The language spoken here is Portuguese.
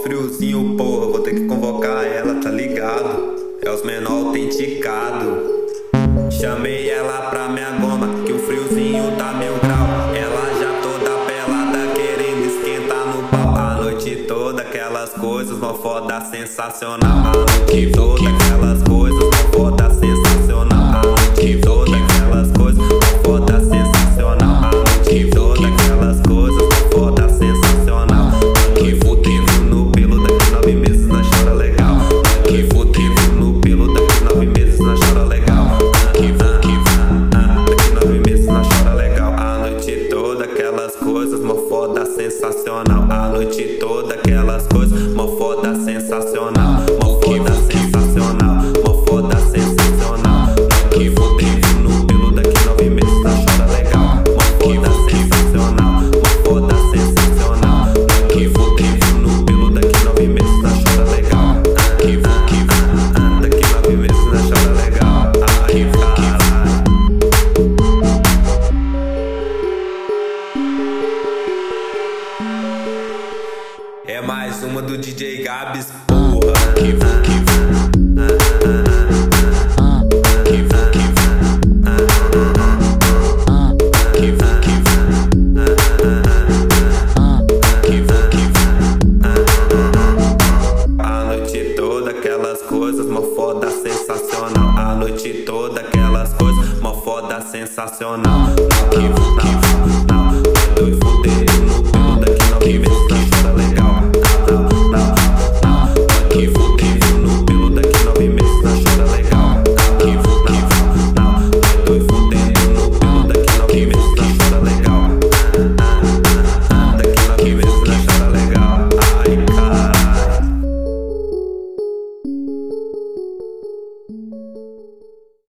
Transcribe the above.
friozinho, porra, vou ter que convocar ela, tá ligado? É os menor autenticado. Chamei ela pra minha goma, que o friozinho tá 1000 grau. Ela já toda pelada, querendo esquentar no pau. A noite toda, aquelas coisas, mó foda sensacional. A noite toda, aquelas coisas, mó foda sensacional. A noite toda, aquelas coisas, mó foda sensacional. A noite toda, aquelas coisas, mó foda sensacional. Que fudendo no pelo, daqui 9 meses nós chora legal. Que fudendo no pelo, daqui 9 meses nós chora legal. Daqui 9 meses nós chora legal. A noite toda, aquelas coisas, mó foda sensacional. A noite toda, aquelas coisas, mó foda sensacional. Mó foda sensacional, mó foda sensacional. Que fudendo no pelo, daqui 9 meses nós chora legal. Mó foda sensacional, mó foda sensacional. Que fudendo no pelo, daqui 9 meses nós chora legal. Daqui 9 meses nós chora legal. Ai, caralho. É mais uma do DJ Gabs.